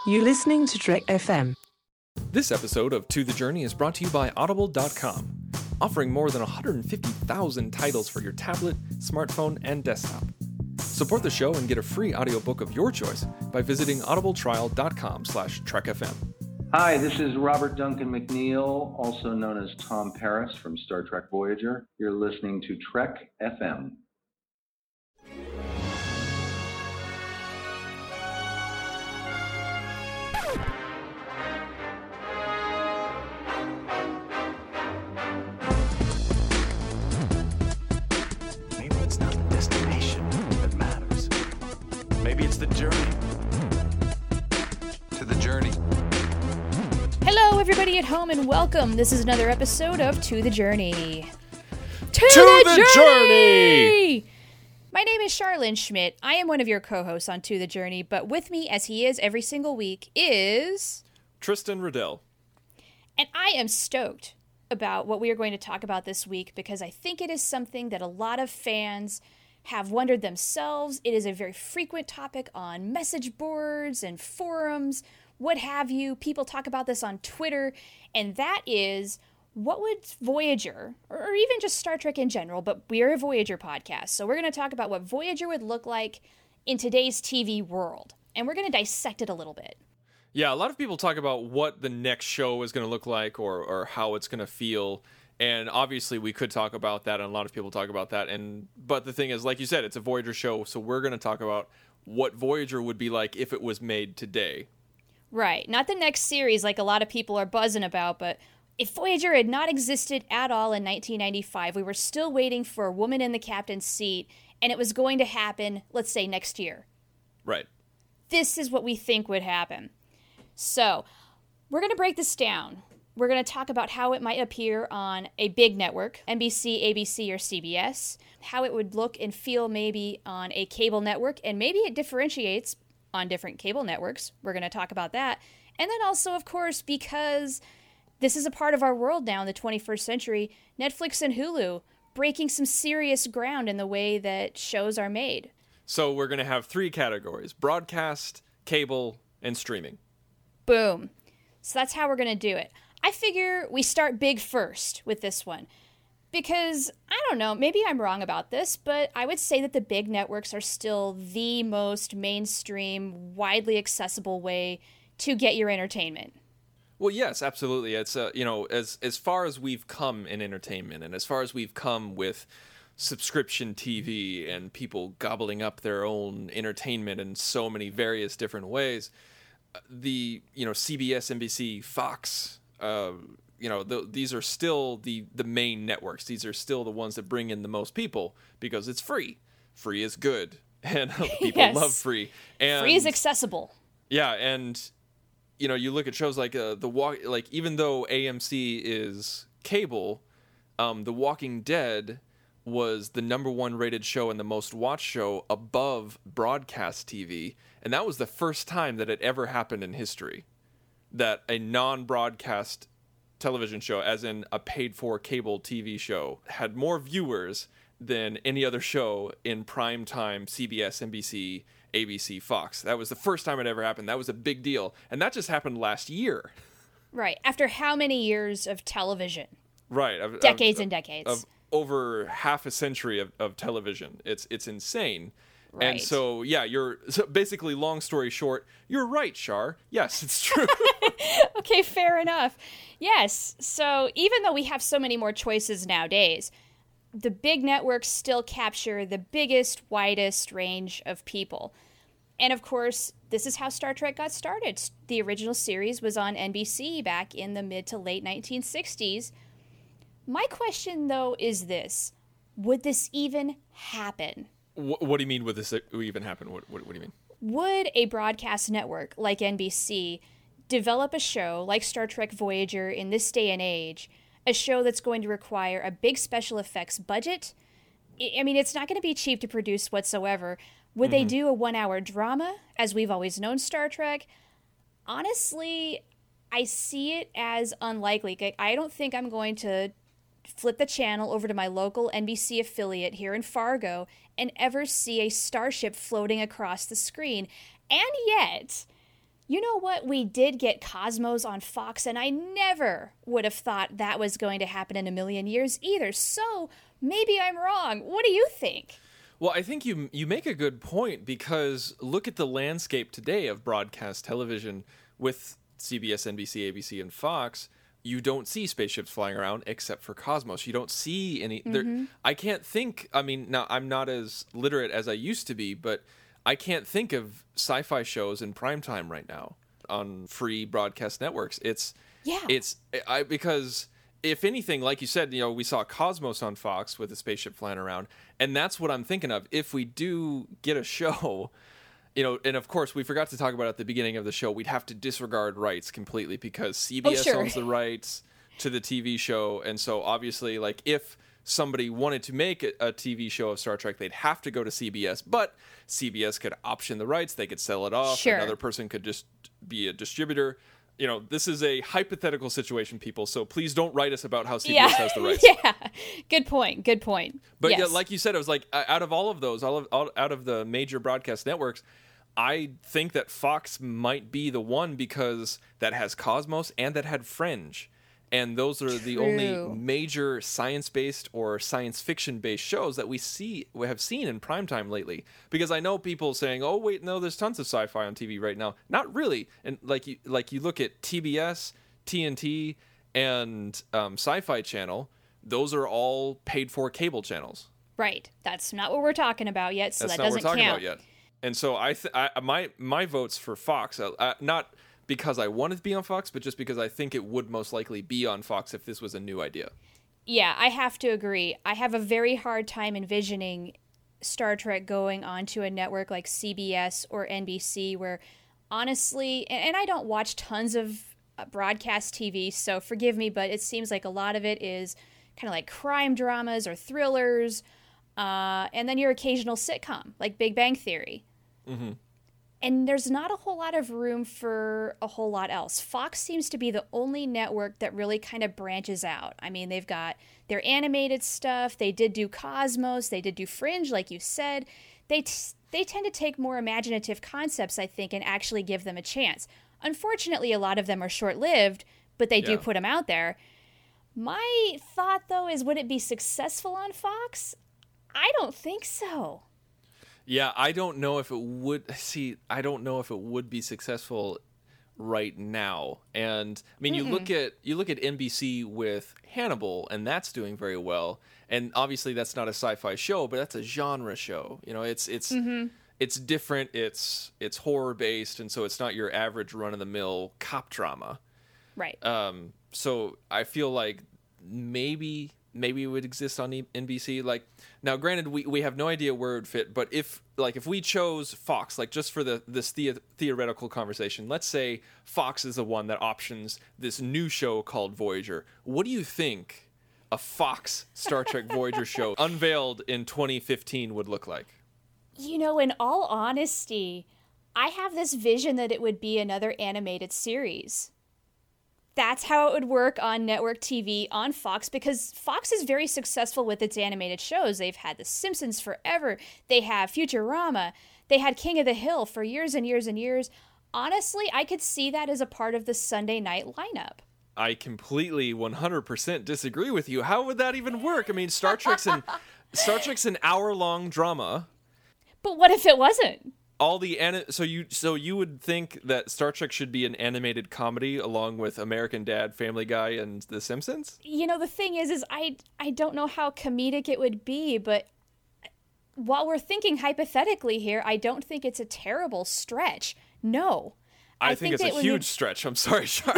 You're listening to Trek FM. This episode of To the Journey is brought to you by Audible.com, offering more than 150,000 titles for your tablet, smartphone, and desktop. Support the show and get a free audiobook of your choice by visiting audibletrial.com/trekfm. Hi, this is Robert Duncan McNeil, also known as Tom Paris from Star Trek Voyager. You're listening to Trek FM. Maybe it's not the destination that matters. Maybe it's the journey. To the journey. Hello, everybody at home, and welcome. This is another episode of To the Journey. To the Journey! My name is Charlene Schmidt. I am one of your co-hosts on To the Journey, but with me, as he is every single week, is... Tristan Riddell. And I am stoked about what we are going to talk about this week because I think it is something that a lot of fans have wondered themselves. It is a very frequent topic on message boards and forums, what have you. People talk about this on Twitter, and that is, what would Voyager, or even just Star Trek in general, but we're a Voyager podcast, so we're going to talk about what Voyager would look like in today's TV world, and we're going to dissect it a little bit. Yeah, a lot of people talk about what the next show is going to look like or how it's going to feel. And obviously we could talk about that, and a lot of people talk about that. But the thing is, like you said, it's a Voyager show, so we're going to talk about what Voyager would be like if it was made today. Right. Not the next series like a lot of people are buzzing about, but if Voyager had not existed at all in 1995, we were still waiting for a woman in the captain's seat, and it was going to happen, let's say, next year. Right. This is what we think would happen. So, we're going to break this down. We're going to talk about how it might appear on a big network, NBC, ABC, or CBS, how it would look and feel maybe on a cable network, and maybe it differentiates on different cable networks. We're going to talk about that. And then also, of course, because this is a part of our world now in the 21st century, Netflix and Hulu breaking some serious ground in the way that shows are made. So we're going to have three categories: broadcast, cable, and streaming. Boom. So that's how we're going to do it. I figure we start big first with this one. Because, I don't know, maybe I'm wrong about this, but I would say that the big networks are still the most mainstream, widely accessible way to get your entertainment. Well, yes, absolutely. It's as far as we've come in entertainment, and as far as we've come with subscription TV and people gobbling up their own entertainment in so many various different ways, the CBS, NBC, Fox, these are still the main networks. These are still the ones that bring in the most people because it's free. Free is good, and people love free. And free is accessible. Yeah, and you look at shows like even though AMC is cable, The Walking Dead was the number one rated show and the most watched show above broadcast TV, and that was the first time that it ever happened in history that a non-broadcast television show, as in a paid-for cable TV show, had more viewers than any other show in primetime CBS, NBC, ABC, Fox. That was the first time it ever happened. That was a big deal, and that just happened last year. Right, after how many years of television? Right. Decades and decades. Of over half a century of television. It's insane. Right. And so, yeah, basically, long story short, you're right, Char. Yes, it's true. Okay, fair enough. Yes, so even though we have so many more choices nowadays, the big networks still capture the biggest, widest range of people. And of course, this is how Star Trek got started. The original series was on NBC back in the mid to late 1960s. My question, though, is this. Would this even happen? What do you mean, would this even happen? What do you mean? Would a broadcast network like NBC develop a show like Star Trek Voyager in this day and age, a show that's going to require a big special effects budget? I mean, it's not going to be cheap to produce whatsoever. Would they do a 1-hour drama, as we've always known Star Trek? Honestly, I see it as unlikely. I don't think I'm going to flip the channel over to my local NBC affiliate here in Fargo and ever see a starship floating across the screen. And yet, You know what? We did get Cosmos on Fox, and I never would have thought that was going to happen in a million years either. So maybe I'm wrong. What do you think? Well, I think you make a good point, because look at the landscape today of broadcast television with CBS, NBC, ABC, and Fox. You don't see spaceships flying around except for Cosmos. You don't see any. I can't think. I mean, now I'm not as literate as I used to be, but I can't think of sci-fi shows in primetime right now on free broadcast networks. Because if anything, like you said, we saw Cosmos on Fox with a spaceship flying around, and that's what I'm thinking of. If we do get a show, and of course we forgot to talk about at the beginning of the show, we'd have to disregard rights completely, because CBS owns the rights to the TV show, and so obviously, like, if somebody wanted to make a TV show of Star Trek, they'd have to go to CBS, but CBS could option the rights, they could sell it off, another person could just be a distributor. This is a hypothetical situation, people, so please don't write us about how CBS has the rights. Yeah, good point. But yeah, like you said, it was like, out of all of those, out of the major broadcast networks, I think that Fox might be the one, because that has Cosmos and that had Fringe. And those are the only major science-based or science fiction-based shows that we have seen in primetime lately. Because I know people saying, "Oh, wait, no, there's tons of sci-fi on TV right now." Not really. And like you look at TBS, TNT, and Sci-Fi Channel. Those are all paid-for cable channels. Right. That's not what we're talking about yet. So that doesn't count. That's not what we're talking about yet. And so my vote's for Fox. Not because I want it to be on Fox, but just because I think it would most likely be on Fox if this was a new idea. Yeah, I have to agree. I have a very hard time envisioning Star Trek going onto a network like CBS or NBC, where honestly, and I don't watch tons of broadcast TV, so forgive me, but it seems like a lot of it is kind of like crime dramas or thrillers, and then your occasional sitcom, like Big Bang Theory. Mm-hmm. And there's not a whole lot of room for a whole lot else. Fox seems to be the only network that really kind of branches out. I mean, they've got their animated stuff. They did do Cosmos. They did do Fringe, like you said. They tend to take more imaginative concepts, I think, and actually give them a chance. Unfortunately, a lot of them are short-lived, but they do put them out there. My thought, though, is would it be successful on Fox? I don't think so. Yeah, I don't know if it would. I don't know if it would be successful right now. And I mean, you look at NBC with Hannibal, and that's doing very well. And obviously, that's not a sci-fi show, but that's a genre show. It's different. It's horror based, and so it's not your average run of the mill cop drama. Right. So I feel like maybe it would exist on NBC. Like, now granted, we have no idea where it would fit, but if we chose Fox, like, just for this theoretical conversation, let's say Fox is the one that options this new show called Voyager. What do you think a Fox Star Trek Voyager show unveiled in 2015 would look like? In all honesty, I have this vision that it would be another animated series. That's how it would work on network TV on Fox, because Fox is very successful with its animated shows. They've had The Simpsons forever. They have Futurama. They had King of the Hill for years and years and years. Honestly, I could see that as a part of the Sunday night lineup. I completely 100% disagree with you. How would that even work? I mean, Star Trek's an hour-long drama. But what if it wasn't? So you would think that Star Trek should be an animated comedy along with American Dad, Family Guy, and The Simpsons? The thing is I don't know how comedic it would be, but while we're thinking hypothetically here, I don't think it's a terrible stretch. No. I think it's a huge stretch. I'm sorry, Shar.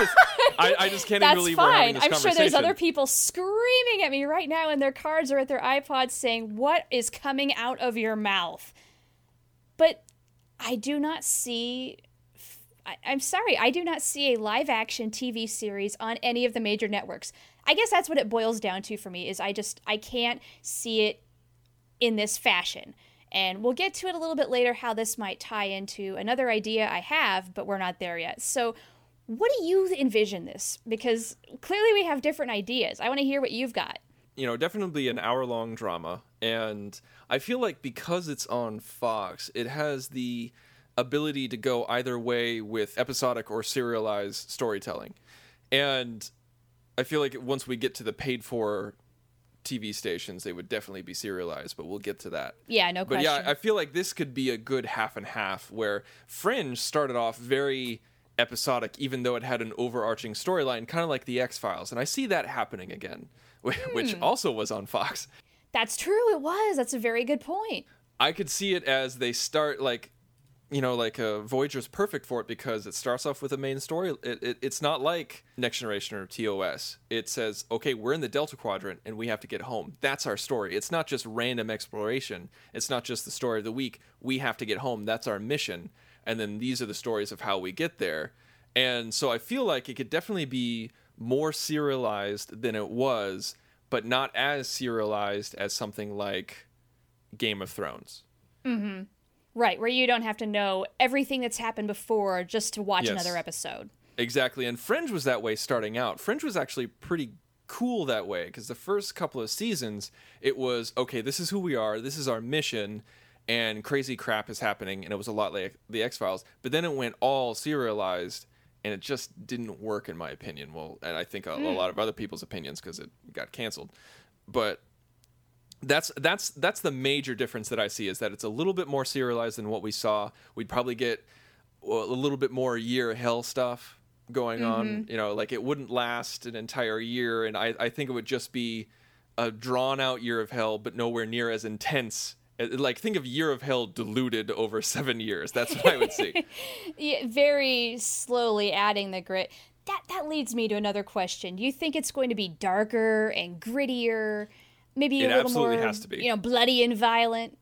I just can't even believe we're having this conversation. I'm sure there's other people screaming at me right now in their cars or at their iPods saying, "What is coming out of your mouth?" But I do not see, I'm sorry, I do not see a live-action TV series on any of the major networks. I guess that's what it boils down to for me, is I can't see it in this fashion. And we'll get to it a little bit later, how this might tie into another idea I have, but we're not there yet. So what do you envision this? Because clearly we have different ideas. I want to hear what you've got. Definitely an hour-long drama, and I feel like because it's on Fox, it has the ability to go either way with episodic or serialized storytelling. And I feel like once we get to the paid for TV stations, they would definitely be serialized, but we'll get to that. Yeah, no question. But yeah, I feel like this could be a good half and half, where Fringe started off very episodic, even though it had an overarching storyline, kind of like the X-Files. And I see that happening again, which also was on Fox. That's true, it was. That's a very good point. I could see it as they start Voyager's perfect for it, because it starts off with a main story. It's not like Next Generation or TOS. It says, okay, we're in the Delta Quadrant and we have to get home. That's our story. It's not just random exploration. It's not just the story of the week. We have to get home. That's our mission. And then these are the stories of how we get there. And so I feel like it could definitely be more serialized than it was, but not as serialized as something like Game of Thrones. Mm-hmm. Right, where you don't have to know everything that's happened before just to watch another episode. Exactly, and Fringe was that way starting out. Fringe was actually pretty cool that way, because the first couple of seasons, it was, okay, this is who we are, this is our mission, and crazy crap is happening, and it was a lot like the X-Files. But then it went all serialized, and it just didn't work, in my opinion. Well, and I think a lot of other people's opinions, because it got canceled. But that's the major difference that I see, is that it's a little bit more serialized than what we saw. We'd probably get a little bit more Year of Hell stuff going on. You know, like it wouldn't last an entire year, and I think it would just be a drawn out Year of Hell, but nowhere near as intense. Like, think of Year of Hell diluted over 7 years. That's what I would see. Yeah, very slowly adding the grit. That leads me to another question. Do you think it's going to be darker and grittier? Maybe a little more, has to be. Bloody and violent.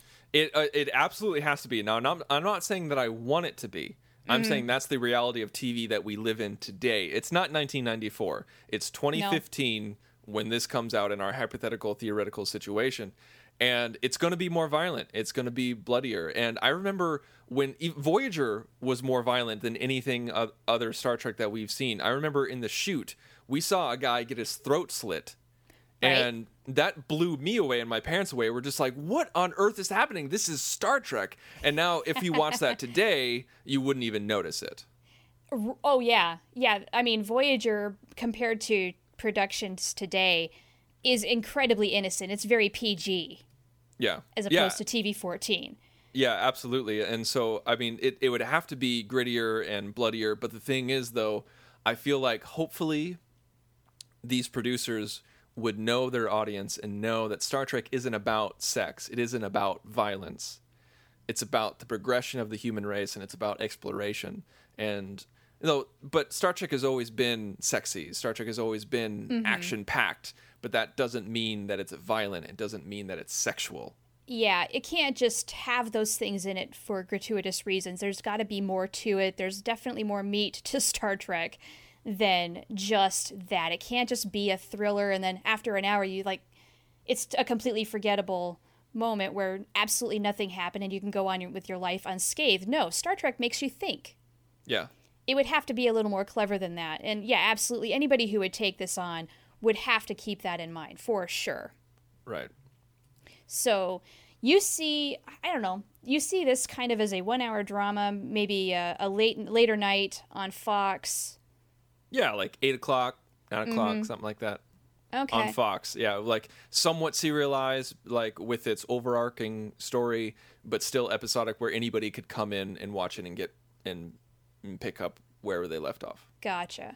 It absolutely has to be. Now, I'm not saying that I want it to be. I'm saying that's the reality of TV that we live in today. It's not 1994. It's 2015 when this comes out in our hypothetical, theoretical situation. And it's going to be more violent. It's going to be bloodier. And I remember when Voyager was more violent than anything other Star Trek that we've seen. I remember in the shoot, we saw a guy get his throat slit. Right. And that blew me away and my parents away. We're just like, what on earth is happening? This is Star Trek. And now if you watch that today, you wouldn't even notice it. Oh, yeah. Yeah. I mean, Voyager, compared to productions today, is incredibly innocent. It's very PG. Yeah. As opposed to TV-14. Yeah, absolutely. And so, I mean, it would have to be grittier and bloodier. But the thing is, though, I feel like hopefully these producers would know their audience and know that Star Trek isn't about sex. It isn't about violence. It's about the progression of the human race, and it's about exploration. And but Star Trek has always been sexy. Star Trek has always been action-packed, but that doesn't mean that it's violent. It doesn't mean that it's sexual. Yeah, it can't just have those things in it for gratuitous reasons. There's got to be more to it. There's definitely more meat to Star Trek than just that. It can't just be a thriller and then after an hour it's a completely forgettable moment where absolutely nothing happened and you can go on with your life unscathed. No, Star Trek makes you think. Yeah. It would have to be a little more clever than that. And yeah, absolutely, anybody who would take this on would have to keep that in mind, for sure. Right. So you see this kind of as a 1 hour drama, maybe a later night on Fox. Yeah, like 8 o'clock, 9 o'clock, something like that. Okay. On Fox. Yeah, like somewhat serialized, like with its overarching story, but still episodic, where anybody could come in and watch it and get and pick up wherever they left off. Gotcha.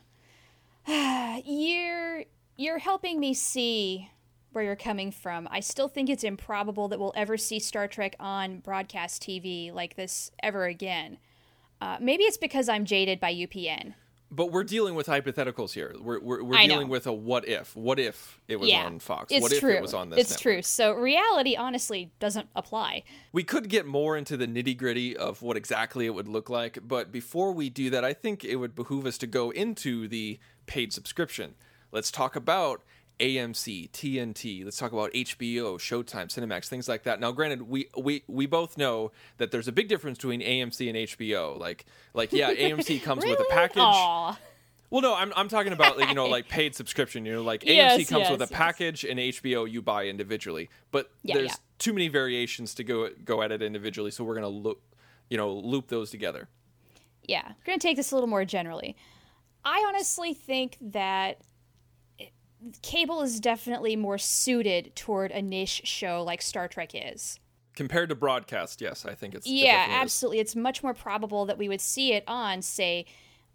You're helping me see where you're coming from. I still think it's improbable that we'll ever see Star Trek on broadcast TV like this ever again. Maybe it's because I'm jaded by UPN. But we're dealing with hypotheticals here. We're dealing with a what if. What if it was on Fox? It's what true. if it was on this network? True. So reality, honestly, doesn't apply. We could get more into the nitty-gritty of what exactly it would look like. But before we do that, I think it would behoove us to go into the paid subscription. Let's talk about AMC, TNT. Let's talk about HBO, Showtime, Cinemax, things like that. Now, granted, we both know that there's a big difference between AMC and HBO. Like AMC comes with a package. Aww. Well, no, I'm talking about like paid subscription. AMC comes with a package, and HBO you buy individually. But there's too many variations to go at it individually. So we're gonna loop those together. Yeah, we're going to take this a little more generally. I honestly think that cable is definitely more suited toward a niche show like Star Trek is. Compared to broadcast, yes, I think it's... Yeah, absolutely. It's much more probable that we would see it on, say,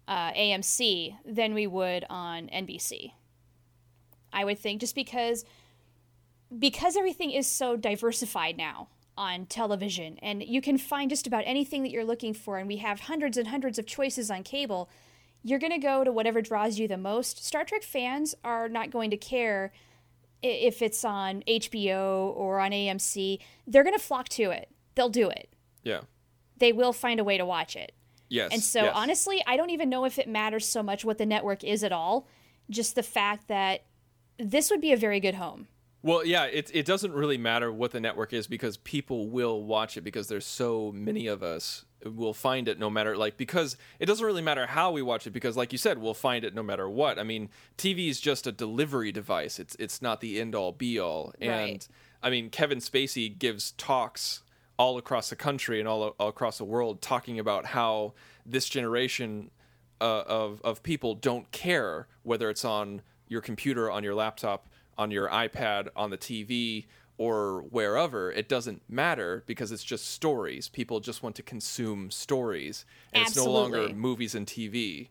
AMC than we would on NBC. I would think, just because everything is so diversified now on television, and you can find just about anything that you're looking for, and we have hundreds and hundreds of choices on cable, you're going to go to whatever draws you the most. Star Trek fans are not going to care if it's on HBO or on AMC. They're going to flock to it. They'll do it. Yeah. They will find a way to watch it. Yes. And so, honestly, I don't even know if it matters so much what the network is at all. Just the fact that this would be a very good home. Well, yeah, it doesn't really matter what the network is, because people will watch it, because there's so many of us will find it no matter, because it doesn't really matter how we watch it, because like you said, we'll find it no matter what. I mean, TV is just a delivery device. It's not the end all be all. And Right. I mean, Kevin Spacey gives talks all across the country and all across the world talking about how this generation of people don't care whether it's on your computer, on your laptop, on your iPad, on the TV, or wherever. It doesn't matter, because it's just stories. People just want to consume stories, and Absolutely. It's no longer movies and TV.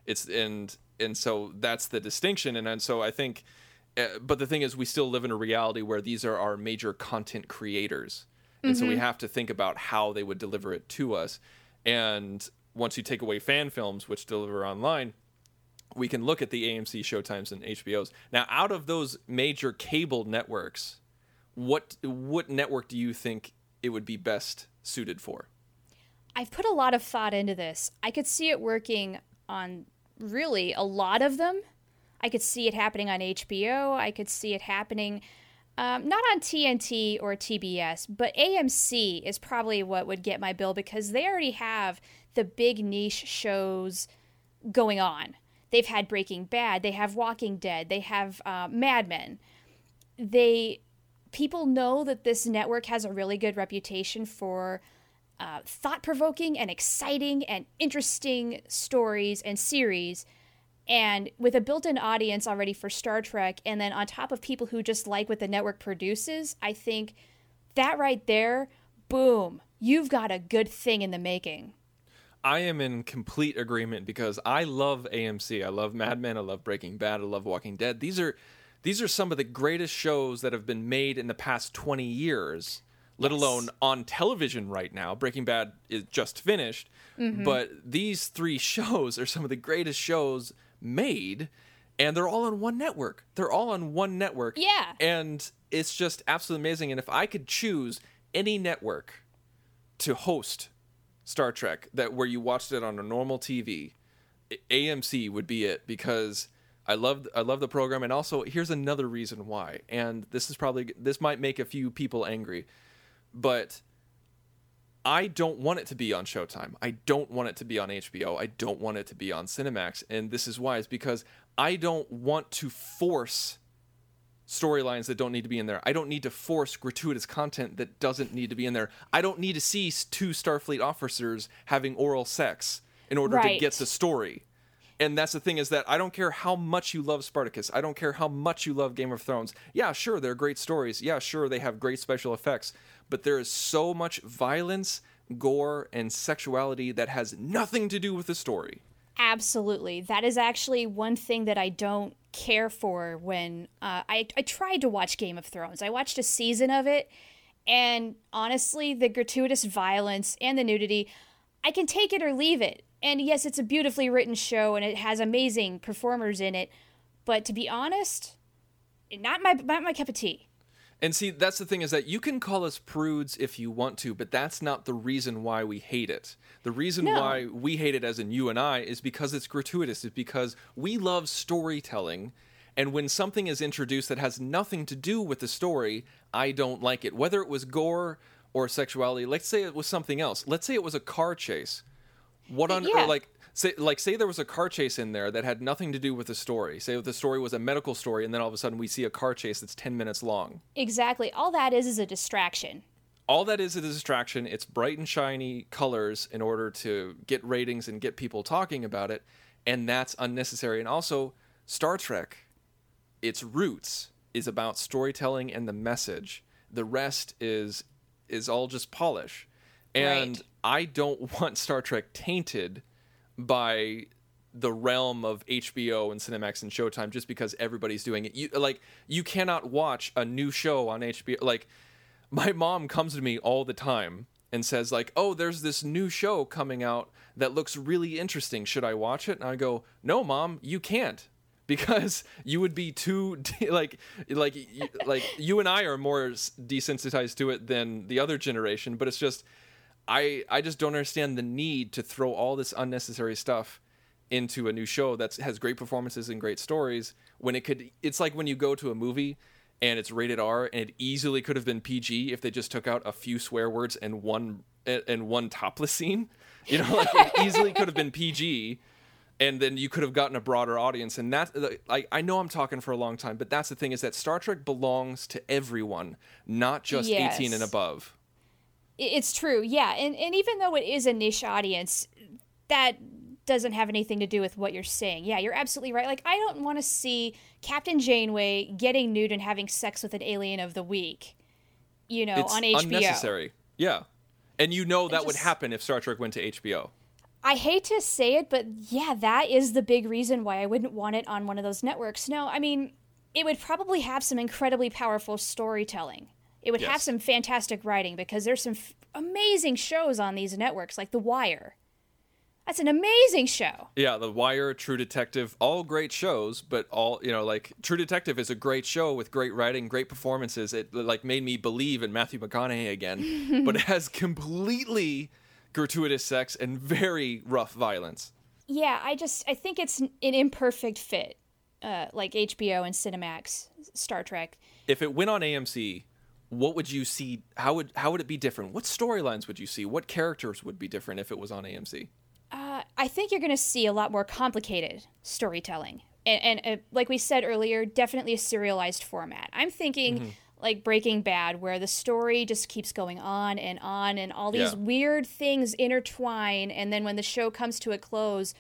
And so that's the distinction. And so I think, but the thing is, we still live in a reality where these are our major content creators, and so we have to think about how they would deliver it to us. And once you take away fan films, which deliver online, we can look at the AMC, Showtimes, and HBOs. Now, out of those major cable networks, what network do you think it would be best suited for? I've put a lot of thought into this. I could see it working on really a lot of them. I could see it happening on HBO. I could see it happening not on TNT or TBS, but AMC is probably what would get my bill, because they already have the big niche shows going on. They've had Breaking Bad. They have Walking Dead. They have Mad Men. People know that this network has a really good reputation for thought-provoking and exciting and interesting stories and series. And with a built-in audience already for Star Trek, and then on top of people who just like what the network produces, I think that right there, boom, you've got a good thing in the making. I am in complete agreement, because I love AMC. I love Mad Men. I love Breaking Bad. I love Walking Dead. These are some of the greatest shows that have been made in the past 20 years, let alone on television right now. Breaking Bad is just finished, but these three shows are some of the greatest shows made, and they're all on one network. Yeah. And it's just absolutely amazing. And if I could choose any network to host Star Trek where you watched it on a normal TV, AMC would be it, because I love the program. And also, here's another reason why, and this might make a few people angry, but I don't want it to be on Showtime. I don't want it to be on HBO. I don't want it to be on Cinemax. And this is why. It's because I don't want to force storylines that don't need to be in there. I don't need to force gratuitous content that doesn't need to be in there. I don't need to see two Starfleet officers having oral sex in order to get the story. And that's the thing, is that I don't care how much you love Spartacus. I don't care how much you love Game of Thrones. Yeah, sure, they're great stories. Yeah, sure, they have great special effects. But there is so much violence, gore, and sexuality that has nothing to do with the story. Absolutely. That is actually one thing that I don't care for when I tried to watch Game of Thrones. I watched a season of it, and honestly, the gratuitous violence and the nudity, I can take it or leave it. And yes, it's a beautifully written show, and it has amazing performers in it, but to be honest, not my cup of tea. And see, that's the thing, is that you can call us prudes if you want to, but that's not the reason why we hate it. The reason why we hate it, as in you and I, is because it's gratuitous. It's because we love storytelling, and when something is introduced that has nothing to do with the story, I don't like it. Whether it was gore or sexuality, let's say it was something else. Let's say it was a car chase. Say there was a car chase in there that had nothing to do with the story. Say the story was a medical story, and then all of a sudden we see a car chase that's 10 minutes long. Exactly. All that is a distraction. all that is a distraction. It's bright and shiny colors in order to get ratings and get people talking about it, and that's unnecessary. And also, Star Trek, its roots is about storytelling and the message. The rest is all just polish. And Right. I don't want Star Trek tainted by the realm of HBO and Cinemax and Showtime just because everybody's doing it. You cannot watch a new show on HBO. Like, my mom comes to me all the time and says, like, oh, there's this new show coming out that looks really interesting. Should I watch it? And I go, no, Mom, you can't. Because you would be too like you and I are more desensitized to it than the other generation. But it's just I just don't understand the need to throw all this unnecessary stuff into a new show that has great performances and great stories when it's like when you go to a movie and it's rated R and it easily could have been PG if they just took out a few swear words and one topless scene. You know, like it easily could have been PG. And then you could have gotten a broader audience. And that, I know I'm talking for a long time, but that's the thing, is that Star Trek belongs to everyone, not just 18 and above. It's true, yeah. And even though it is a niche audience, that doesn't have anything to do with what you're saying. Yeah, you're absolutely right. Like, I don't want to see Captain Janeway getting nude and having sex with an alien of the week, you know, It's on HBO. unnecessary. Yeah. And you know that would happen if Star Trek went to HBO. I hate to say it, but yeah, that is the big reason why I wouldn't want it on one of those networks. No, I mean, it would probably have some incredibly powerful storytelling. It would have Yes. some fantastic writing because there's some amazing shows on these networks, like The Wire. That's an amazing show. Yeah, The Wire, True Detective, all great shows, but all, you know, like True Detective is a great show with great writing, great performances. It like made me believe in Matthew McConaughey again, but it has completely gratuitous sex and very rough violence. Yeah, I think it's an imperfect fit, like HBO and Cinemax, Star Trek. If it went on AMC, what would you see? How would it be different? What storylines would you see? What characters would be different if it was on AMC? I think you're going to see a lot more complicated storytelling. And like we said earlier, definitely a serialized format. I'm thinking like Breaking Bad, where the story just keeps going on, and all these weird things intertwine, and then when the show comes to a close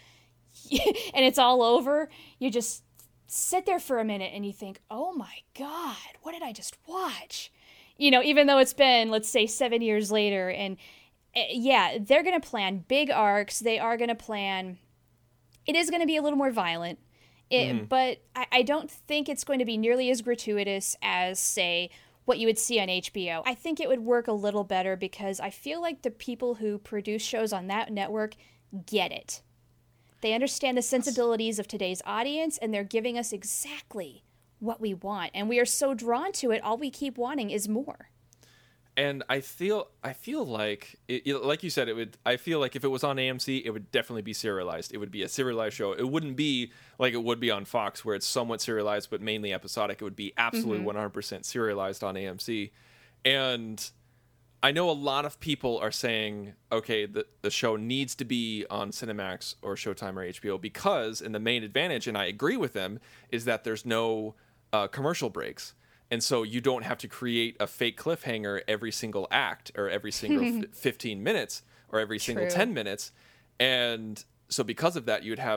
and it's all over, you just sit there for a minute and you think, oh my God, what did I just watch? You know, even though it's been, let's say, 7 years later, and yeah, they're going to plan big arcs. They are going to plan. It is going to be a little more violent, but I don't think it's going to be nearly as gratuitous as, say, what you would see on HBO. I think it would work a little better because I feel like the people who produce shows on that network get it. They understand the sensibilities of today's audience, and they're giving us exactly what we want. And we are so drawn to it, all we keep wanting is more. And I feel like like you said, I feel like if it was on AMC, it would definitely be serialized. It would be a serialized show. It wouldn't be like it would be on Fox, where it's somewhat serialized but mainly episodic. It would be absolutely 100% serialized on AMC. And I know a lot of people are saying, okay, the show needs to be on Cinemax or Showtime or HBO because, and the main advantage, and I agree with them, is that there's no commercial breaks. And so you don't have to create a fake cliffhanger every single act or every single 15 minutes or every single True. 10 minutes. And so because of that, you'd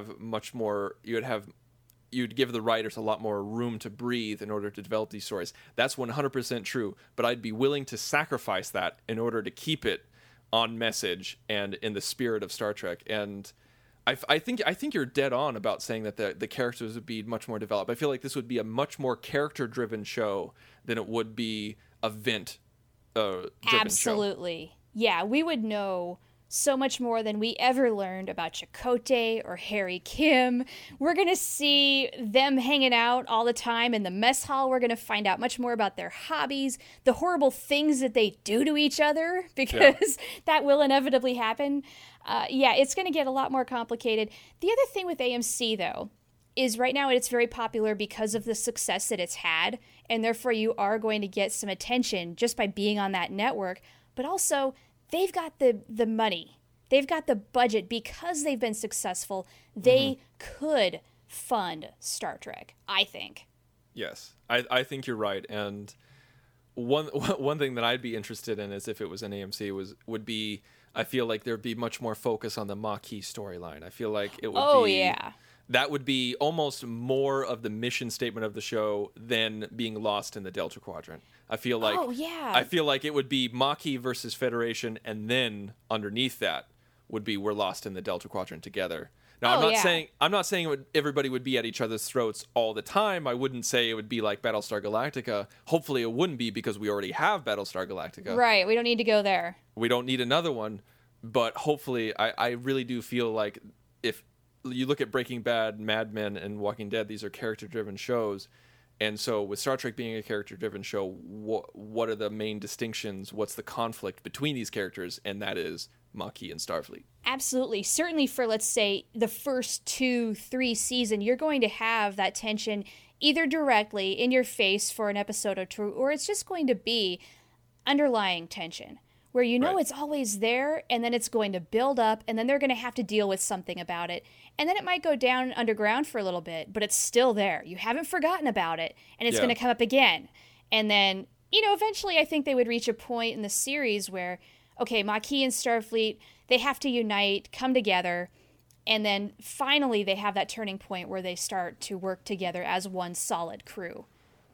give the writers a lot more room to breathe in order to develop these stories. That's 100% true, but I'd be willing to sacrifice that in order to keep it on message and in the spirit of Star Trek. And I think you're dead on about saying that the characters would be much more developed. I feel like this would be a much more character-driven show than it would be event-driven show. Absolutely. Yeah, we would know so much more than we ever learned about Chakotay or Harry Kim. We're going to see them hanging out all the time in the mess hall. We're going to find out much more about their hobbies, the horrible things that they do to each other, because that will inevitably happen. Yeah, it's going to get a lot more complicated. The other thing with AMC, though, is right now it's very popular because of the success that it's had, and therefore you are going to get some attention just by being on that network. But also, they've got the money. They've got the budget. Because they've been successful, they could fund Star Trek, I think. Yes, I think you're right. And one thing that I'd be interested in is if it was an AMC would be, I feel like there'd be much more focus on the Maquis storyline. I feel like it would that would be almost more of the mission statement of the show than being lost in the Delta Quadrant. I feel like I feel like it would be Maquis versus Federation, and then underneath that would be we're lost in the Delta Quadrant together. Now, I'm not saying everybody would be at each other's throats all the time. I wouldn't say it would be like Battlestar Galactica. Hopefully it wouldn't be, because we already have Battlestar Galactica. Right, we don't need to go there. We don't need another one. But hopefully, I really do feel like if you look at Breaking Bad, Mad Men, and Walking Dead, these are character-driven shows. And so with Star Trek being a character-driven show, what are the main distinctions? What's the conflict between these characters? And that is Maquis and Starfleet. Absolutely. Certainly for, let's say, the first 2-3 season, you're going to have that tension either directly in your face for an episode or two, or it's just going to be underlying tension where it's always there, and then it's going to build up, and then they're going to have to deal with something about it. And then it might go down underground for a little bit, but it's still there. You haven't forgotten about it, and it's going to come up again. And then, eventually I think they would reach a point in the series where, okay, Maquis and Starfleet, they have to unite, come together, and then finally they have that turning point where they start to work together as one solid crew.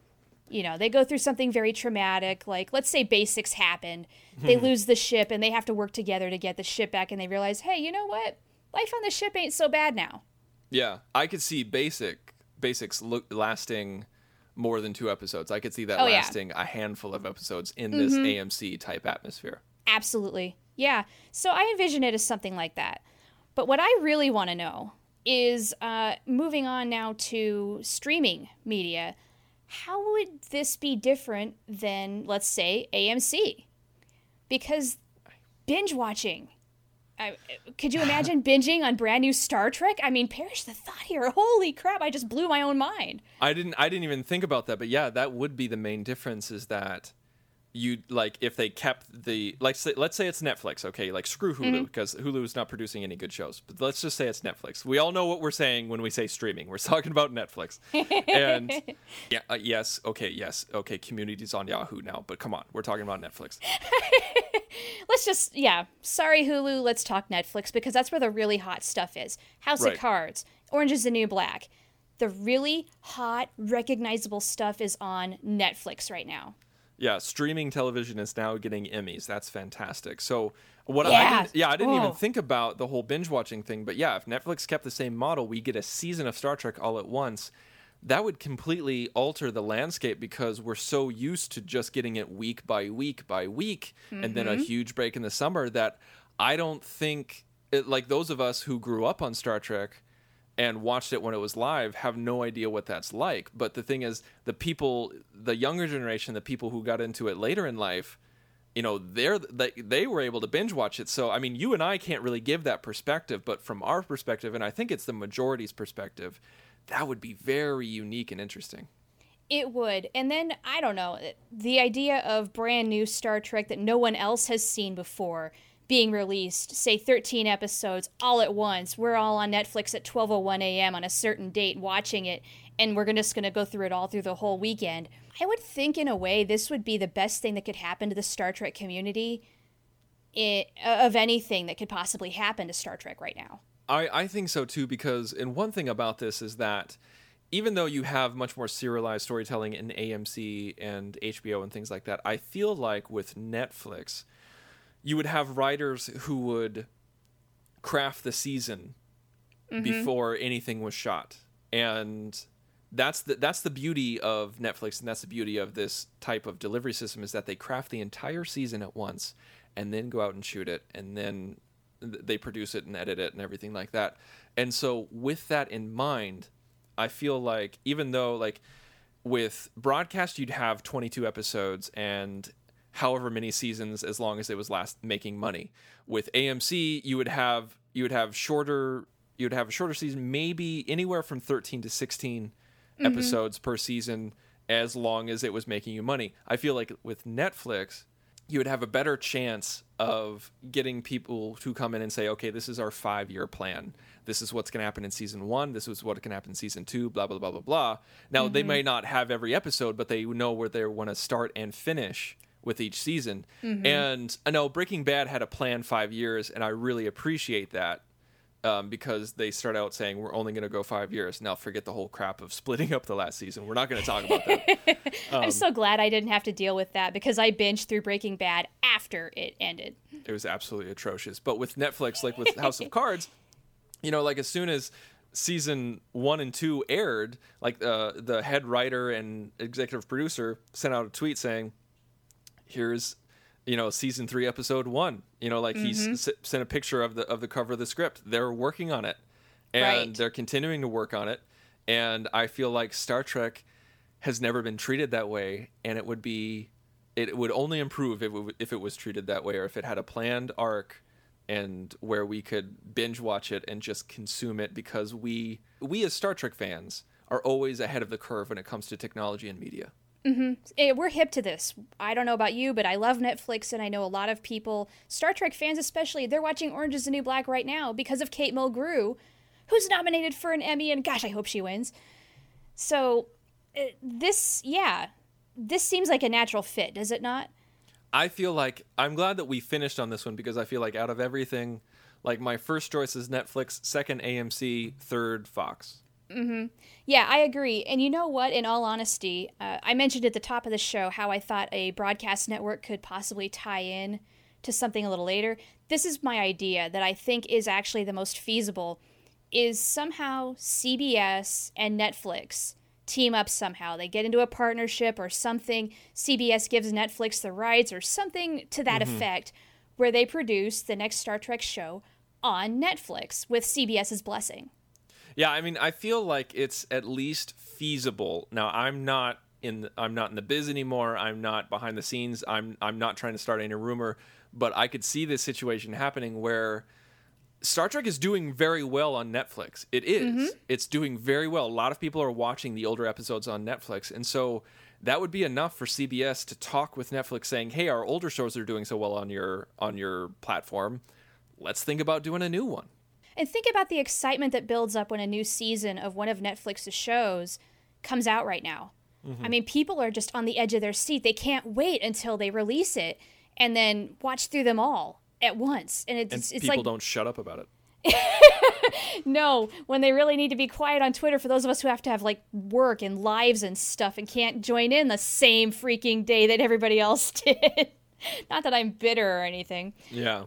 They go through something very traumatic, like, let's say Basics happened. They lose the ship, and they have to work together to get the ship back, and they realize, hey, you know what? Life on the ship ain't so bad now. Yeah, I could see Basics lasting more than 2 episodes. I could see that lasting a handful of episodes in this AMC-type atmosphere. Absolutely. Yeah. So I envision it as something like that. But what I really want to know is, moving on now to streaming media, how would this be different than, let's say, AMC? Because binge watching. Could you imagine binging on brand new Star Trek? I mean, perish the thought here. Holy crap, I just blew my own mind. I didn't even think about that, but yeah, that would be the main difference, is that you, like, if they kept the, like, let's say it's Netflix, okay, like, screw Hulu, because Hulu is not producing any good shows, but let's just say it's Netflix. We all know what we're saying when we say streaming. We're talking about Netflix. And yes, okay, Community's on Yahoo now, but come on, we're talking about Netflix. Sorry Hulu, let's talk Netflix, because that's where the really hot stuff is. House of Cards, Orange is the New Black. The really hot, recognizable stuff is on Netflix right now. Yeah, streaming television is now getting Emmys. That's fantastic. So I didn't even think about the whole binge watching thing. But yeah, if Netflix kept the same model, we get a season of Star Trek all at once. That would completely alter the landscape, because we're so used to just getting it week by week by week, and then a huge break in the summer, that I don't think, like, those of us who grew up on Star Trek and watched it when it was live have no idea what that's like. But the thing is, the younger generation, the people who got into it later in life, they were able to binge watch it. So, I mean, you and I can't really give that perspective, but from our perspective, and I think it's the majority's perspective, that would be very unique and interesting. It would. And then, I don't know, the idea of brand new Star Trek that no one else has seen before being released, say 13 episodes all at once. We're all on Netflix at 12:01 a.m. on a certain date watching it, and we're just going to go through it all through the whole weekend. I would think, in a way, this would be the best thing that could happen to the Star Trek community of anything that could possibly happen to Star Trek right now. I think so, too, because, and one thing about this is that even though you have much more serialized storytelling in AMC and HBO and things like that, I feel like with Netflix, you would have writers who would craft the season before anything was shot. And that's the beauty of Netflix, and that's the beauty of this type of delivery system, is that they craft the entire season at once and then go out and shoot it, and then they produce it and edit it and everything like that. And so with that in mind, I feel like, even though, like, with broadcast you'd have 22 episodes and however many seasons, as long as it was making money. With AMC, you would have a shorter season, maybe anywhere from 13 to 16 episodes per season, as long as it was making you money. I feel like with Netflix, you would have a better chance of getting people to come in and say, okay, this is our 5-year plan. This is what's going to happen in season 1. This is what can happen in season 2, blah, blah, blah, blah, blah. Now, they may not have every episode, but they know where they want to start and finish with each season. And I know Breaking Bad had a plan 5 years, and I really appreciate that. Because they start out saying we're only going to go 5 years. Now forget the whole crap of splitting up the last season. We're not going to talk about that. I'm so glad I didn't have to deal with that because I binged through Breaking Bad after it ended. It was absolutely atrocious. But with Netflix, like with House of Cards, you know, like as soon as season 1 and 2 aired, like the head writer and executive producer sent out a tweet saying, here's, you know, season 3, episode 1. You know, like he's sent a picture of the cover of the script. They're working on it, and they're continuing to work on it. And I feel like Star Trek has never been treated that way, and it would only improve if it was treated that way, or if it had a planned arc, and where we could binge watch it and just consume it, because we as Star Trek fans are always ahead of the curve when it comes to technology and media. We're hip to this. I don't know about you, but I love Netflix, and I know a lot of people, Star Trek fans especially, they're watching Orange is the New Black right now because of Kate Mulgrew, who's nominated for an Emmy, and gosh, I hope she wins. So this seems like a natural fit, does it not? I feel like I'm glad that we finished on this one, because I feel like out of everything, like my first choice is Netflix, second AMC, third Fox. Yeah, I agree. And you know what? In all honesty, I mentioned at the top of the show how I thought a broadcast network could possibly tie in to something a little later. This is my idea that I think is actually the most feasible, is somehow CBS and Netflix team up somehow. They get into a partnership or something. CBS gives Netflix the rights or something to that effect, where they produce the next Star Trek show on Netflix with CBS's blessing. Yeah, I mean, I feel like it's at least feasible. Now, I'm not in the biz anymore. I'm not behind the scenes. I'm not trying to start any rumor, but I could see this situation happening where Star Trek is doing very well on Netflix. It is. It's doing very well. A lot of people are watching the older episodes on Netflix, and so that would be enough for CBS to talk with Netflix, saying, "Hey, our older shows are doing so well on your platform. Let's think about doing a new one." And think about the excitement that builds up when a new season of one of Netflix's shows comes out right now. I mean, people are just on the edge of their seat. They can't wait until they release it and then watch through them all at once. And it's people like, don't shut up about it. No, when they really need to be quiet on Twitter, for those of us who have to have like work and lives and stuff and can't join in the same freaking day that everybody else did. Not that I'm bitter or anything. Yeah.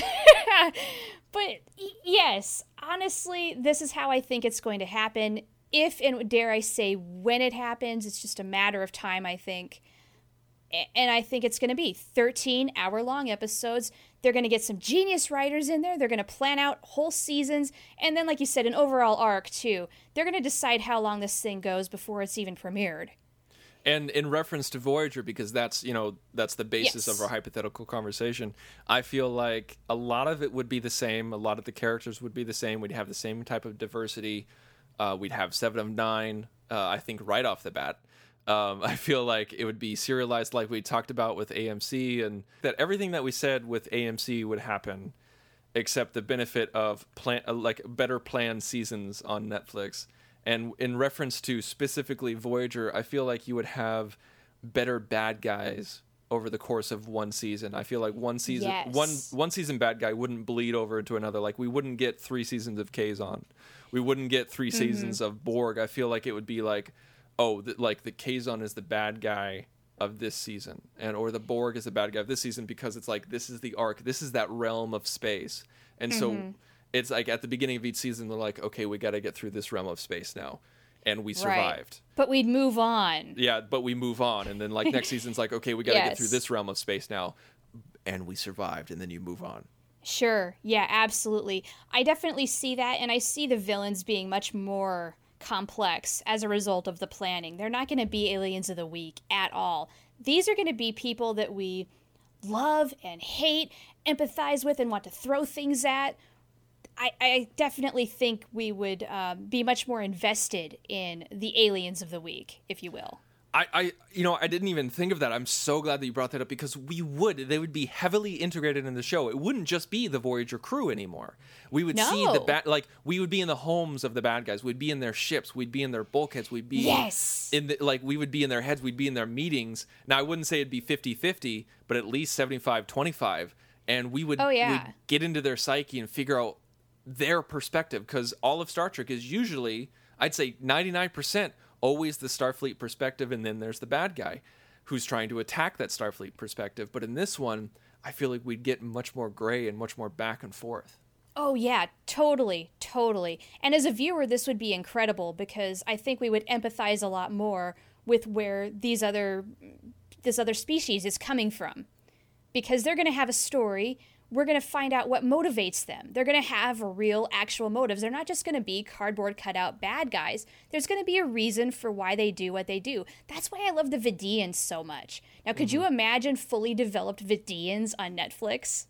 But yes, honestly, this is how I think it's going to happen. If, and dare I say, when it happens, it's just a matter of time, I think. And I think it's going to be 13-hour-long episodes. They're going to get some genius writers in there. They're going to plan out whole seasons. And then, like you said, an overall arc, too. They're going to decide how long this thing goes before it's even premiered. And in reference to Voyager, because that's the basis of our hypothetical conversation, I feel like a lot of it would be the same. A lot of the characters would be the same. We'd have the same type of diversity. We'd have 7 of 9, I think, right off the bat. I feel like it would be serialized like we talked about with AMC, and that everything that we said with AMC would happen, except the benefit of better planned seasons on Netflix. And in reference to specifically Voyager, I feel like you would have better bad guys over the course of one season. I feel like one season bad guy wouldn't bleed over into another. Like, we wouldn't get 3 seasons of Kazon. We wouldn't get 3 seasons of Borg. I feel like it would be like, the Kazon is the bad guy of this season, or the Borg is the bad guy of this season, because it's like, this is the arc. This is that realm of space. And so it's like at the beginning of each season, they're like, okay, we got to get through this realm of space now. And we survived. Right. But we'd move on. Yeah, but we move on. And then like next season's like, okay, we got to get through this realm of space now. And we survived. And then you move on. Sure. Yeah, absolutely. I definitely see that. And I see the villains being much more complex as a result of the planning. They're not going to be aliens of the week at all. These are going to be people that we love and hate, empathize with, and want to throw things at. I definitely think we would be much more invested in the aliens of the week, if you will. I didn't even think of that. I'm so glad that you brought that up because they would be heavily integrated in the show. It wouldn't just be the Voyager crew anymore. We would see we would be in the homes of the bad guys. We'd be in their ships. We'd be in their bulkheads. We'd be we would be in their heads. We'd be in their meetings. Now, I wouldn't say it'd be 50-50, but at least 75-25. And we'd get into their psyche and figure out their perspective because all of Star Trek is usually, I'd say 99%, always the Starfleet perspective, and then there's the bad guy who's trying to attack that Starfleet perspective. But in this one, I feel like we'd get much more gray and much more back and forth. Oh, yeah, totally. And as a viewer, this would be incredible because I think we would empathize a lot more with where this other species is coming from. Because they're going to have a story. We're going to find out what motivates them. They're going to have real, actual motives. They're not just going to be cardboard cutout bad guys. There's going to be a reason for why they do what they do. That's why I love the Vidians so much. Now, could you imagine fully developed Vidians on Netflix?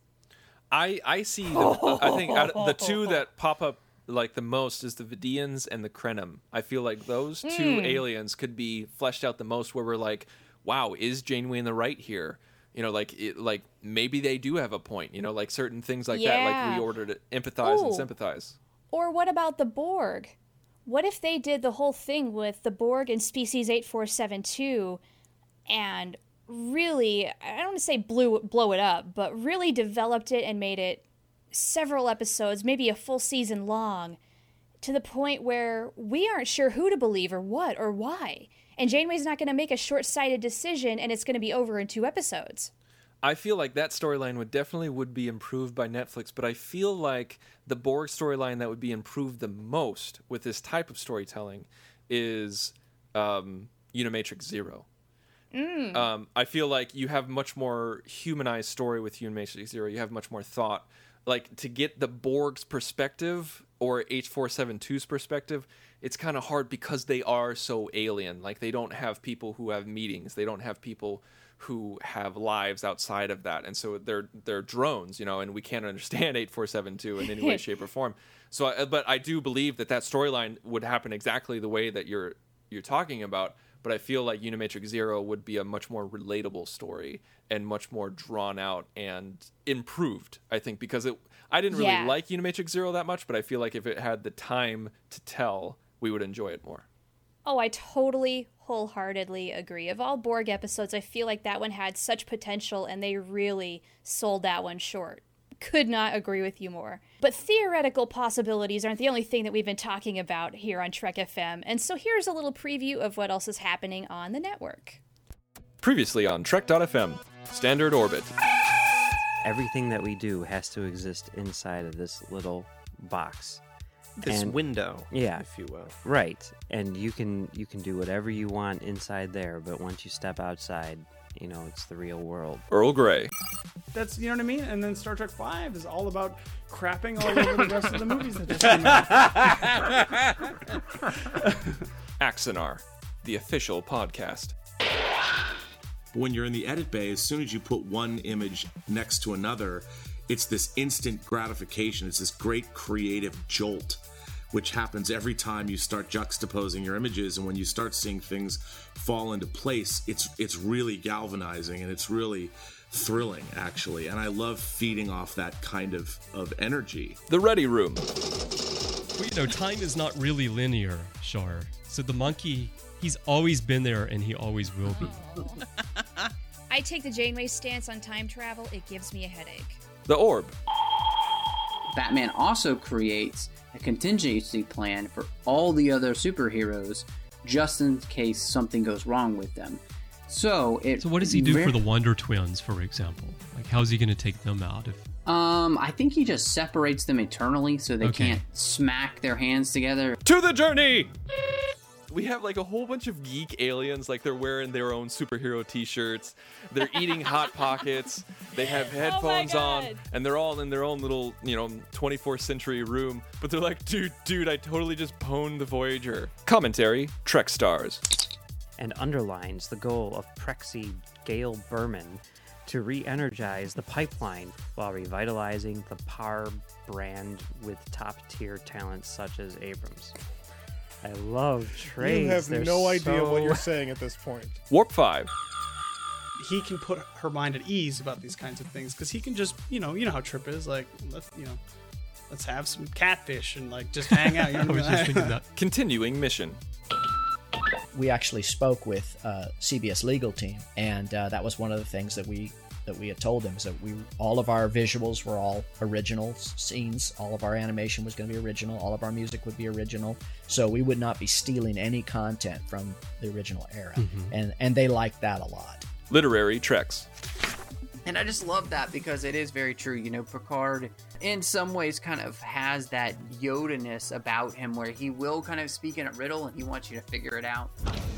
I see, I think out of the two that pop up like the most is the Vidians and the Krenim. I feel like those two aliens could be fleshed out the most where we're like, wow, is Janeway in the right here? Like maybe they do have a point, like certain things like that, like we ordered to empathize and sympathize. Or what about the Borg? What if they did the whole thing with the Borg and Species 8472 and really, I don't want to say blow it up, but really developed it and made it several episodes, maybe a full season long, to the point where we aren't sure who to believe or what or why. And Janeway's not going to make a short-sighted decision, and it's going to be over in 2 episodes. I feel like that storyline would be improved by Netflix, but I feel like the Borg storyline that would be improved the most with this type of storytelling is Unimatrix Zero. I feel like you have much more humanized story with Unimatrix Zero. You have much more thought. Like, to get the Borg's perspective or H472's perspective, it's kind of hard because they are so alien. Like, they don't have people who have meetings. They don't have people who have lives outside of that. And so they're drones, and we can't understand 8472 in any way, shape, or form. So, but I do believe that storyline would happen exactly the way that you're talking about. But I feel like Unimatrix Zero would be a much more relatable story and much more drawn out and improved, I think, because I didn't really like Unimatrix Zero that much, but I feel like if it had the time to tell, we would enjoy it more. Oh, I totally, wholeheartedly agree. Of all Borg episodes, I feel like that one had such potential, and they really sold that one short. Could not agree with you more. But theoretical possibilities aren't the only thing that we've been talking about here on Trek FM, and so here's a little preview of what else is happening on the network. Previously on Trek.fm, Standard Orbit. Everything that we do has to exist inside of this little box. This window, if you will. Right. And you can do whatever you want inside there, but once you step outside, it's the real world. Earl Grey. That's, you know what I mean? And then Star Trek V is all about crapping all over the rest of the movies that just came out. Axanar, the official podcast. When you're in the edit bay, as soon as you put one image next to another, it's this instant gratification. It's this great creative jolt, which happens every time you start juxtaposing your images. And when you start seeing things fall into place, it's really galvanizing and it's really thrilling, actually. And I love feeding off that kind of energy. The Ready Room. Well, time is not really linear, Shar. So the monkey, he's always been there and he always will be. I take the Janeway stance on time travel. It gives me a headache. The Orb. Batman also creates a contingency plan for all the other superheroes just in case something goes wrong with them. So what does he do for the Wonder Twins, for example? Like, how's he going to take them out? I think he just separates them eternally so they can't smack their hands together. To the journey! We have like a whole bunch of geek aliens, like they're wearing their own superhero t-shirts, they're eating Hot Pockets, they have headphones on, and they're all in their own little, 24th century room, but they're like, dude, I totally just pwned the Voyager. Commentary, Trek Stars. And underlines the goal of Prexy Gail Berman to re-energize the pipeline while revitalizing the PAR brand with top-tier talents such as Abrams. I love trays. You have They're no idea so- what you're saying at this point. Warp 5. He can put her mind at ease about these kinds of things because he can just, you know how Trip is. Like, let's have some catfish and like just hang out. You know I was just thinking that. Continuing mission. We actually spoke with CBS legal team, and that was one of the things that we had told them, is that all of our visuals were all original scenes, all of our animation was going to be original, all of our music would be original, so we would not be stealing any content from the original era, and they liked that a lot. Literary Treks. And I just love that because it is very true. You know, Picard in some ways kind of has that Yoda-ness about him where he will kind of speak in a riddle and he wants you to figure it out.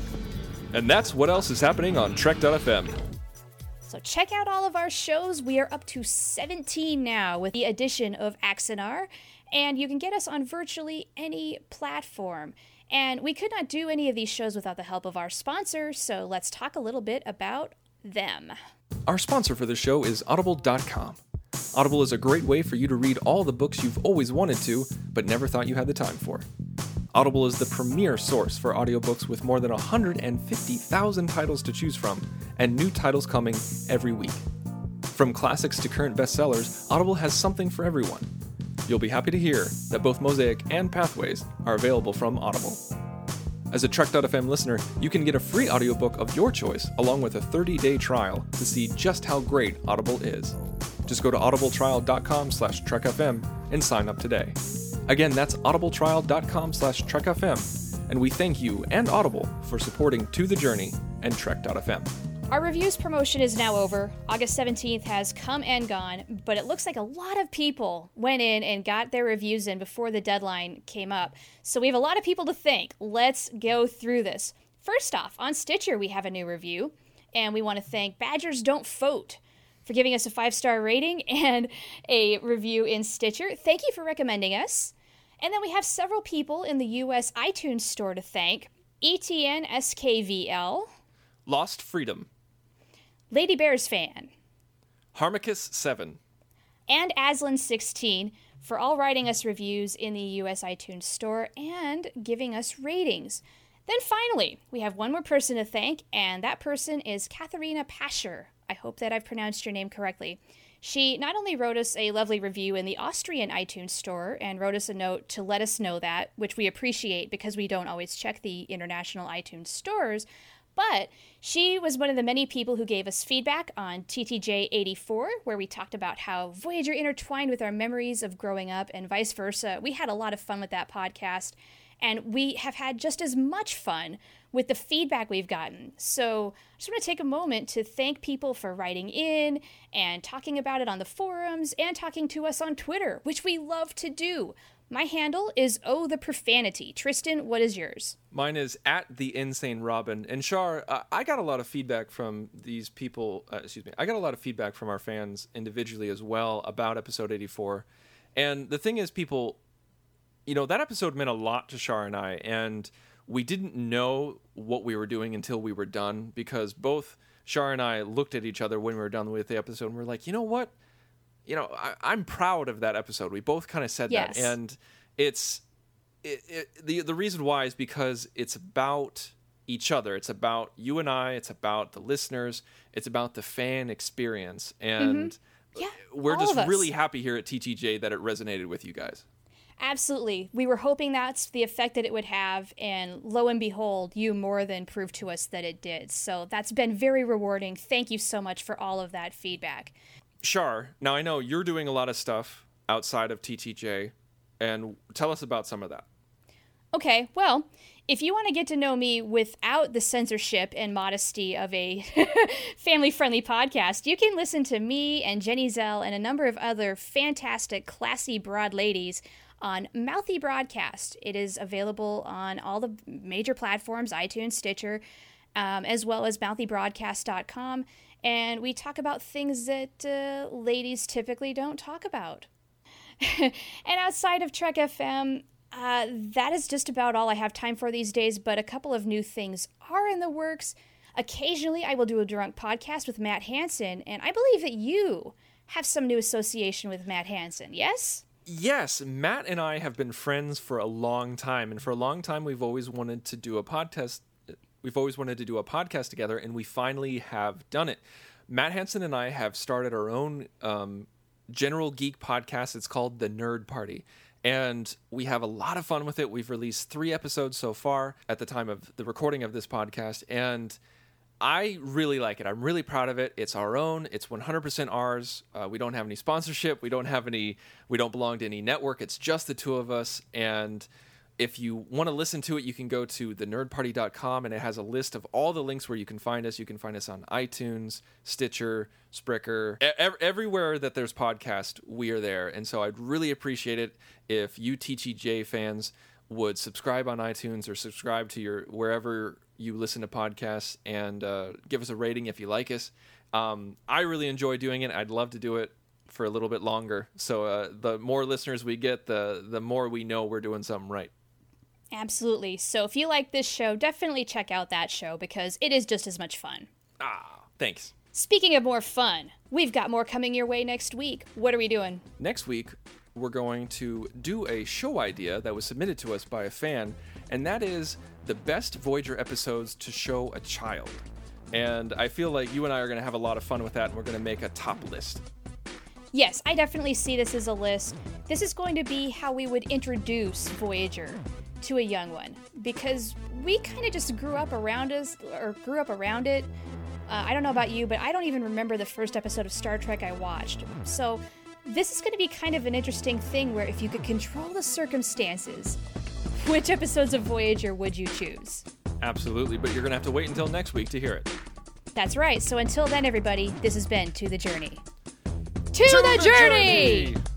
And that's what else is happening on Trek.fm. So check out all of our shows. We are up to 17 now with the addition of Axanar, and you can get us on virtually any platform. And we could not do any of these shows without the help of our sponsor, so let's talk a little bit about them. Our sponsor for the show is Audible.com. Audible is a great way for you to read all the books you've always wanted to, but never thought you had the time for. Audible is the premier source for audiobooks with more than 150,000 titles to choose from, and new titles coming every week. From classics to current bestsellers, Audible has something for everyone. You'll be happy to hear that both Mosaic and Pathways are available from Audible. As a Trek.fm listener, you can get a free audiobook of your choice along with a 30-day trial to see just how great Audible is. Just go to audibletrial.com/trekfm and sign up today. Again, that's audibletrial.com/trekfm, and we thank you and Audible for supporting To The Journey and Trek.fm. Our reviews promotion is now over. August 17th has come and gone, but it looks like a lot of people went in and got their reviews in before the deadline came up. So we have a lot of people to thank. Let's go through this. First off, on Stitcher, we have a new review, and we want to thank Badgers Don't Vote for giving us a 5-star rating and a review in Stitcher. Thank you for recommending us. And then we have several people in the US iTunes store to thank. ETN SKVL, Lost Freedom, Lady Bears Fan, Harmicus 7, and Aslan16 for all writing us reviews in the US iTunes store and giving us ratings. Then finally, we have one more person to thank, and that person is Katharina Pascher. I hope that I've pronounced your name correctly. She not only wrote us a lovely review in the Austrian iTunes store and wrote us a note to let us know that, which we appreciate because we don't always check the international iTunes stores, but she was one of the many people who gave us feedback on TTJ 84, where we talked about how Voyager intertwined with our memories of growing up and vice versa. We had a lot of fun with that podcast, and we have had just as much fun with the feedback we've gotten. So I just want to take a moment to thank people for writing in and talking about it on the forums and talking to us on Twitter, which we love to do. My handle is the Profanity. Tristan, what is yours? Mine is @TheInsaneRobin. And Shar, I got a lot of feedback from these people. I got a lot of feedback from our fans individually as well about episode 84. And the thing is, people, that episode meant a lot to Shar and I, and we didn't know what we were doing until we were done, because both Shar and I looked at each other when we were done with the episode and we're like, you know what? I'm proud of that episode. We both kind of said that. And the reason why is because it's about each other. It's about you and I. It's about the listeners. It's about the fan experience. And we're just really happy here at TTJ that it resonated with you guys. Absolutely. We were hoping that's the effect that it would have, and lo and behold, you more than proved to us that it did. So that's been very rewarding. Thank you so much for all of that feedback. Shar, now I know you're doing a lot of stuff outside of TTJ, and tell us about some of that. Okay, well, if you want to get to know me without the censorship and modesty of a family-friendly podcast, you can listen to me and Jenny Zell and a number of other fantastic, classy, broad ladies on Mouthy Broadcast. It is available on all the major platforms, iTunes, Stitcher, as well as mouthybroadcast.com. And we talk about things that ladies typically don't talk about. And outside of Trek FM, that is just about all I have time for these days, but a couple of new things are in the works. Occasionally, I will do a drunk podcast with Matt Hansen, and I believe that you have some new association with Matt Hansen, yes? Yes, Matt and I have been friends for a long time, and for a long time we've always wanted to do a podcast. We've always wanted to do a podcast together, and we finally have done it. Matt Hansen and I have started our own general geek podcast. It's called The Nerd Party, and we have a lot of fun with it. We've released 3 episodes so far at the time of the recording of this podcast, and I really like it. I'm really proud of it. It's our own. It's 100% ours. We don't have any sponsorship. We don't belong to any network. It's just the two of us. And if you want to listen to it, you can go to thenerdparty.com, and it has a list of all the links where you can find us. You can find us on iTunes, Stitcher, Spreaker, everywhere that there's podcast, we are there. And so I'd really appreciate it if you TTJ fans would subscribe on iTunes or subscribe to wherever you listen to podcasts, and give us a rating if you like us. I really enjoy doing it. I'd love to do it for a little bit longer. So the more listeners we get, the more we know we're doing something right. Absolutely. So if you like this show, definitely check out that show because it is just as much fun. Thanks. Speaking of more fun, we've got more coming your way next week. What are we doing? Next week, we're going to do a show idea that was submitted to us by a fan, and that is the best Voyager episodes to show a child. And I feel like you and I are going to have a lot of fun with that, and we're going to make a top list. Yes, I definitely see this as a list. This is going to be how we would introduce Voyager to a young one, because we kind of just grew up around it. I don't know about you, but I don't even remember the first episode of Star Trek I watched. So this is going to be kind of an interesting thing where if you could control the circumstances, which episodes of Voyager would you choose? Absolutely, but you're going to have to wait until next week to hear it. That's right. So until then, everybody, this has been To the Journey. To the Journey!